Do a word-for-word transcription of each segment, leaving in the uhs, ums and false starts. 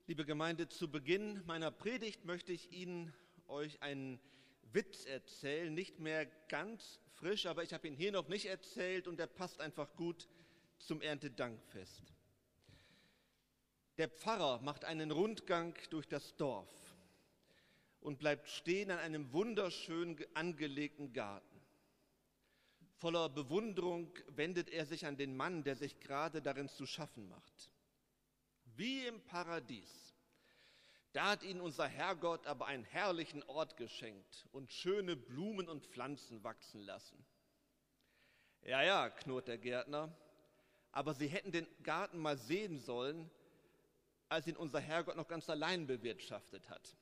Liebe Gemeinde, zu Beginn meiner Predigt möchte ich Ihnen euch einen Witz erzählen, nicht mehr ganz frisch, aber ich habe ihn hier noch nicht erzählt und der passt einfach gut zum Erntedankfest. Der Pfarrer macht einen Rundgang durch das Dorf und bleibt stehen an einem wunderschön angelegten Garten. Voller Bewunderung wendet er sich an den Mann, der sich gerade darin zu schaffen macht. Wie im Paradies. Da hat ihnen unser Herrgott aber einen herrlichen Ort geschenkt und schöne Blumen und Pflanzen wachsen lassen. Ja, ja, knurrt der Gärtner, aber Sie hätten den Garten mal sehen sollen, als ihn unser Herrgott noch ganz allein bewirtschaftet hat.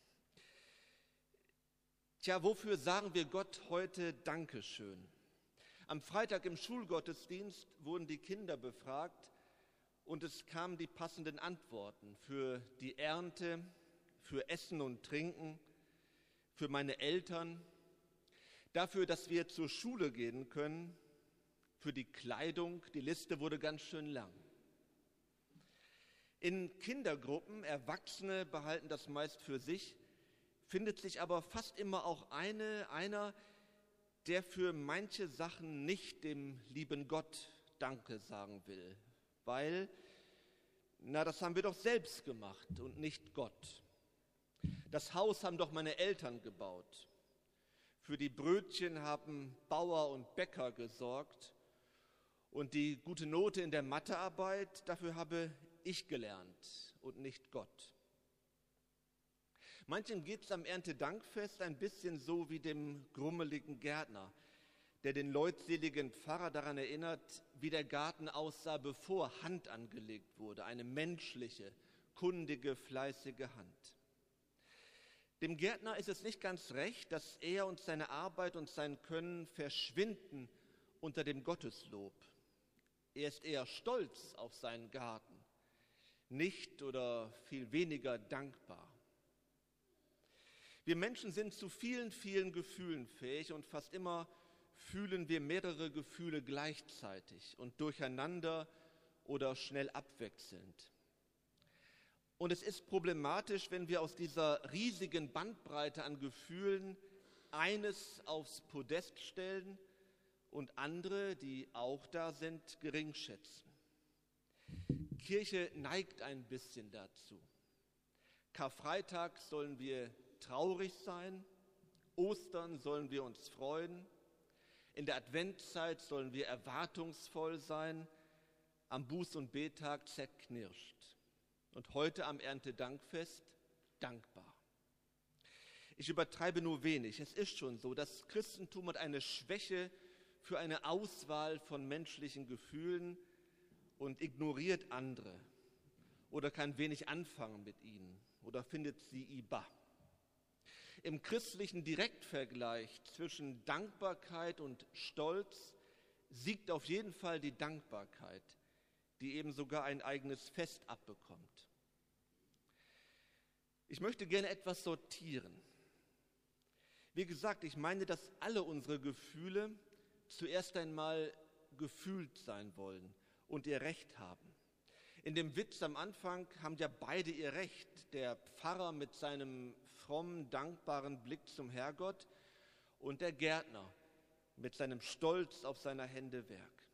Tja, wofür sagen wir Gott heute Dankeschön? Am Freitag im Schulgottesdienst wurden die Kinder befragt, und es kamen die passenden Antworten für die Ernte, für Essen und Trinken, für meine Eltern, dafür, dass wir zur Schule gehen können, für die Kleidung. Die Liste wurde ganz schön lang. In Kindergruppen, Erwachsene behalten das meist für sich, findet sich aber fast immer auch eine, einer, der für manche Sachen nicht dem lieben Gott Danke sagen will. Weil, na, das haben wir doch selbst gemacht und nicht Gott. Das Haus haben doch meine Eltern gebaut. Für die Brötchen haben Bauer und Bäcker gesorgt. Und die gute Note in der Mathearbeit, dafür habe ich gelernt und nicht Gott. Manchen geht es am Erntedankfest ein bisschen so wie dem grummeligen Gärtner, der den leutseligen Pfarrer daran erinnert, wie der Garten aussah, bevor Hand angelegt wurde, eine menschliche, kundige, fleißige Hand. Dem Gärtner ist es nicht ganz recht, dass er und seine Arbeit und sein Können verschwinden unter dem Gotteslob. Er ist eher stolz auf seinen Garten, nicht oder viel weniger dankbar. Wir Menschen sind zu vielen, vielen Gefühlen fähig und fast immer fühlen wir mehrere Gefühle gleichzeitig und durcheinander oder schnell abwechselnd. Und es ist problematisch, wenn wir aus dieser riesigen Bandbreite an Gefühlen eines aufs Podest stellen und andere, die auch da sind, geringschätzen. Kirche neigt ein bisschen dazu. Karfreitag sollen wir traurig sein, Ostern sollen wir uns freuen, in der Adventszeit sollen wir erwartungsvoll sein, am Buß- und Bettag zerknirscht und heute am Erntedankfest dankbar. Ich übertreibe nur wenig. Es ist schon so, das Christentum hat eine Schwäche für eine Auswahl von menschlichen Gefühlen und ignoriert andere oder kann wenig anfangen mit ihnen oder findet sie iba. Im christlichen Direktvergleich zwischen Dankbarkeit und Stolz siegt auf jeden Fall die Dankbarkeit, die eben sogar ein eigenes Fest abbekommt. Ich möchte gerne etwas sortieren. Wie gesagt, ich meine, dass alle unsere Gefühle zuerst einmal gefühlt sein wollen und ihr Recht haben. In dem Witz am Anfang haben ja beide ihr Recht, der Pfarrer mit seinem frommen, dankbaren Blick zum Herrgott und der Gärtner mit seinem Stolz auf seiner Hände Werk.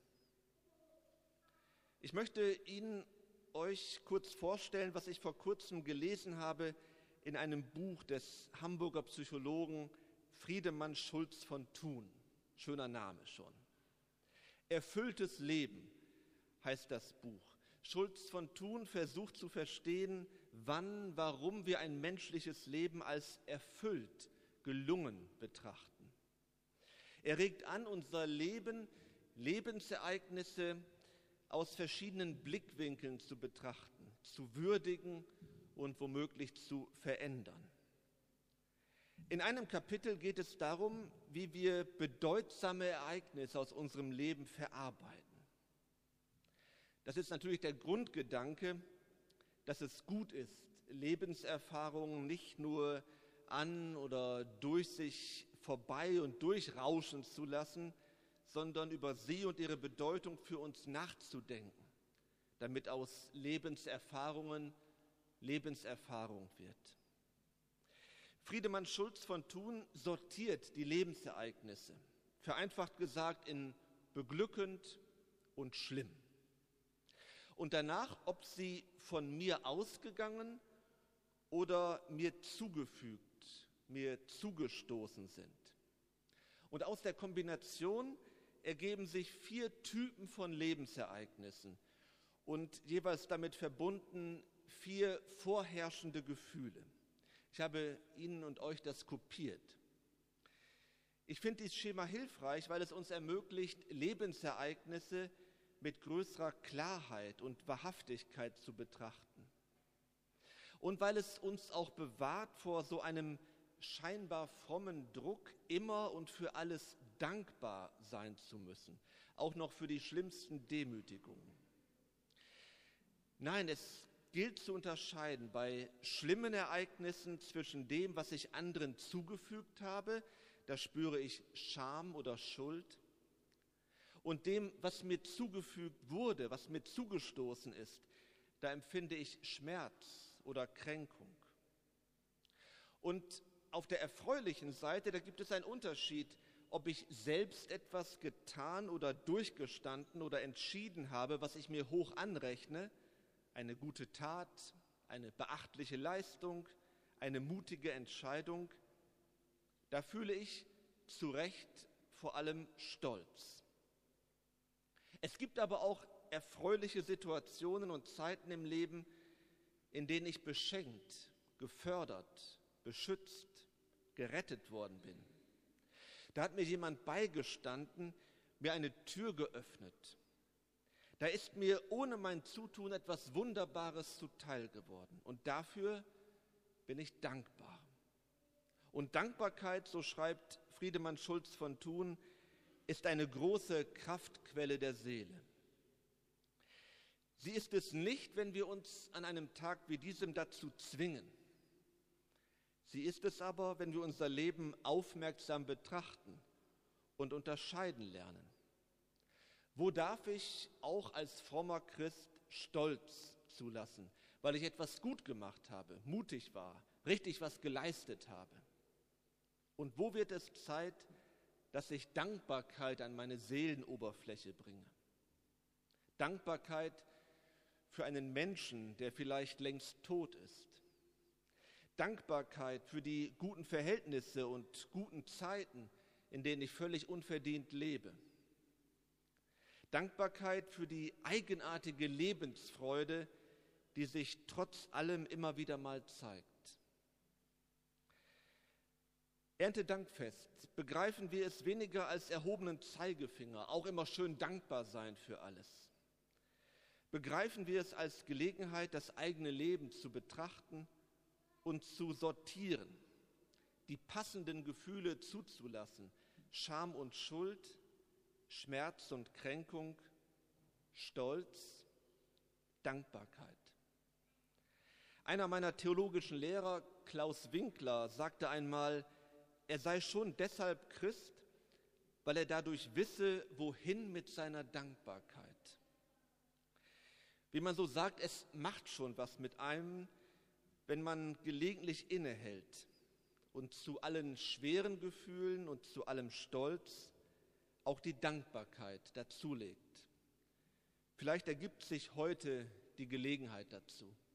Ich möchte Ihnen euch kurz vorstellen, was ich vor kurzem gelesen habe in einem Buch des Hamburger Psychologen Friedemann Schulz von Thun. Schöner Name schon. Erfülltes Leben heißt das Buch. Schulz von Thun versucht zu verstehen, wann, warum wir ein menschliches Leben als erfüllt, gelungen betrachten. Er regt an, unser Leben, Lebensereignisse aus verschiedenen Blickwinkeln zu betrachten, zu würdigen und womöglich zu verändern. In einem Kapitel geht es darum, wie wir bedeutsame Ereignisse aus unserem Leben verarbeiten. Das ist natürlich der Grundgedanke, dass es gut ist, Lebenserfahrungen nicht nur an oder durch sich vorbei und durchrauschen zu lassen, sondern über sie und ihre Bedeutung für uns nachzudenken, damit aus Lebenserfahrungen Lebenserfahrung wird. Friedemann Schulz von Thun sortiert die Lebensereignisse, vereinfacht gesagt, in beglückend und schlimm. Und danach, ob sie von mir ausgegangen oder mir zugefügt, mir zugestoßen sind. Und aus der Kombination ergeben sich vier Typen von Lebensereignissen und jeweils damit verbunden vier vorherrschende Gefühle. Ich habe Ihnen und euch das kopiert. Ich finde dieses Schema hilfreich, weil es uns ermöglicht, Lebensereignisse mit größerer Klarheit und Wahrhaftigkeit zu betrachten. Und weil es uns auch bewahrt vor so einem scheinbar frommen Druck, immer und für alles dankbar sein zu müssen, auch noch für die schlimmsten Demütigungen. Nein, es gilt zu unterscheiden bei schlimmen Ereignissen zwischen dem, was ich anderen zugefügt habe, da spüre ich Scham oder Schuld, und dem, was mir zugefügt wurde, was mir zugestoßen ist, da empfinde ich Schmerz oder Kränkung. Und auf der erfreulichen Seite, da gibt es einen Unterschied, ob ich selbst etwas getan oder durchgestanden oder entschieden habe, was ich mir hoch anrechne, eine gute Tat, eine beachtliche Leistung, eine mutige Entscheidung, da fühle ich zu Recht vor allem Stolz. Es gibt aber auch erfreuliche Situationen und Zeiten im Leben, in denen ich beschenkt, gefördert, beschützt, gerettet worden bin. Da hat mir jemand beigestanden, mir eine Tür geöffnet. Da ist mir ohne mein Zutun etwas Wunderbares zuteil geworden. Und dafür bin ich dankbar. Und Dankbarkeit, so schreibt Friedemann Schulz von Thun, ist eine große Kraftquelle der Seele. Sie ist es nicht, wenn wir uns an einem Tag wie diesem dazu zwingen. Sie ist es aber, wenn wir unser Leben aufmerksam betrachten und unterscheiden lernen. Wo darf ich auch als frommer Christ Stolz zulassen, weil ich etwas gut gemacht habe, mutig war, richtig was geleistet habe? Und wo wird es Zeit, dass ich Dankbarkeit an meine Seelenoberfläche bringe? Dankbarkeit für einen Menschen, der vielleicht längst tot ist. Dankbarkeit für die guten Verhältnisse und guten Zeiten, in denen ich völlig unverdient lebe. Dankbarkeit für die eigenartige Lebensfreude, die sich trotz allem immer wieder mal zeigt. Erntedankfest, begreifen wir es weniger als erhobenen Zeigefinger, auch immer schön dankbar sein für alles. Begreifen wir es als Gelegenheit, das eigene Leben zu betrachten und zu sortieren, die passenden Gefühle zuzulassen, Scham und Schuld, Schmerz und Kränkung, Stolz, Dankbarkeit. Einer meiner theologischen Lehrer, Klaus Winkler, sagte einmal, er sei schon deshalb Christ, weil er dadurch wisse, wohin mit seiner Dankbarkeit. Wie man so sagt, es macht schon was mit einem, wenn man gelegentlich innehält und zu allen schweren Gefühlen und zu allem Stolz auch die Dankbarkeit dazulegt. Vielleicht ergibt sich heute die Gelegenheit dazu.